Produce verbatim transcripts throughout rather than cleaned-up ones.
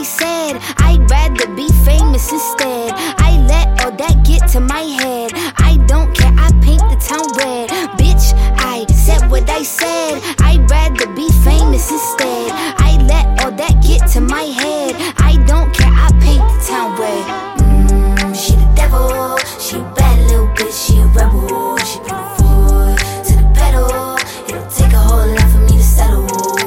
I said. I'd rather be famous instead. I let all that get to my head. I don't care, I paint the town red. Bitch, I said what I said. I'd rather be famous instead. I let all that get to my head. I don't care, I paint the town red. Mmm, she the devil. She a bad little bitch, she a rebel. She put her foot to the pedal. It'll take a whole lot for me to settle.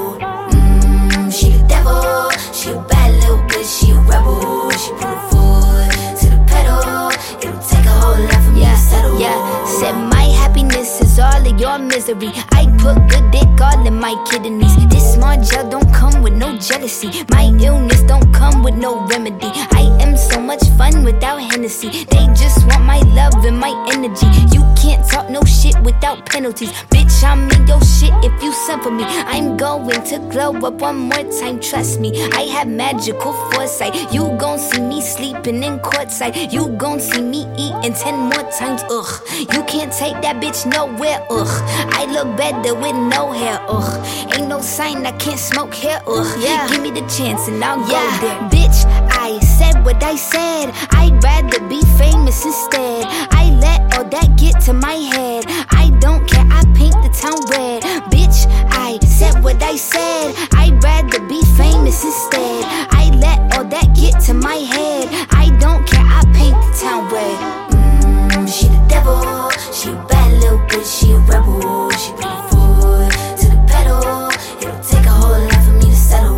Mmm, she the devil. She a bad little bitch, she a rebel. She put her foot to the pedal. It'll take a whole lot for me yeah, to settle. Yeah, said my happiness is all of your misery. I put good dick all in my kidneys. This small gel don't come with no jealousy. My illness don't come with no remedy. I am so much fun without Hennessy. They just want my love and my energy. You can't talk no shit without penalties. Bitch, I'm in your shit if you send for me. I'm going to glow up one more time, trust me. I have magical foresight. You gon' see me sleeping in courtside. You gon' see me eating ten more times, ugh. You can't take that bitch nowhere, ugh. I look better with no hair, ugh. Ain't no sign I can't smoke here, ugh. Yeah. Give me the chance and I'll Yeah, go there. bitch, I said what I said. I'd rather be famous instead. I let all that get to my head. I don't care, I paint the town red. Bitch, I said what I said. I'd rather be famous instead. I let all that get to my head. I don't care, I paint the town red. Mmm, she the devil. She a bad little bitch, she a rebel. She put her foot to the pedal. It'll take a whole lot for me to settle.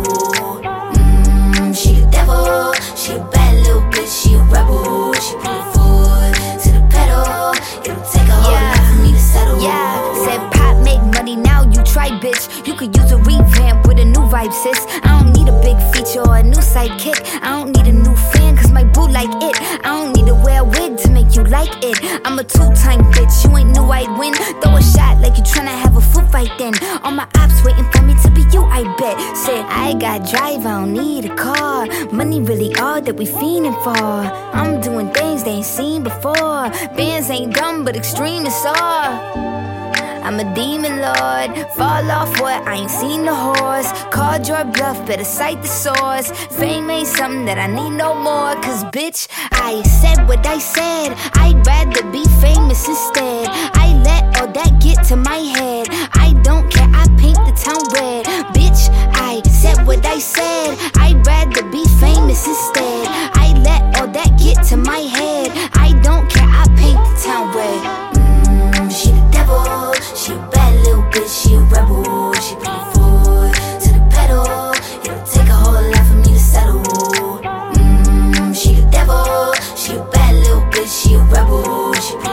Mmm, she the devil. She a bad little bitch, she a rebel. She put her foot to the pedal. It'll take a whole Yeah. lot for me to settle. Yeah, said pop make money, now you try, bitch. You could use a revamp with a new vibe, sis. I don't need a big feature or a new sidekick. I don't need a new fan, cause my boo like it. I don't need to wear a wig to make you like it. I'm a two-time bitch, you ain't knew I'd win. Throw a shot like you tryna have a foot fight then. All my ops waiting for me to be you, I bet. Said I got drive, I don't need a car. Money really all that we fiending for. I'm doing things they ain't seen before. Bands ain't dumb, but extreme is all. I'm a demon lord, fall off what, I ain't seen the horse. Called your bluff, better cite the source. Fame ain't something that I need no more. Cause bitch, I said what I said. I'd rather be famous instead. I let all that get to my head. I don't care, I paint the town red. Bitch, I said what I said. I'd rather be famous instead. I let all that get to my head. I don't care, I paint the town red. Mmm, she the devil. She a bad little bitch, she a rebel. She put her foot to the pedal. It'll take a whole lot for me to settle. Mmm, she the devil. She a bad little bitch, she a rebel. She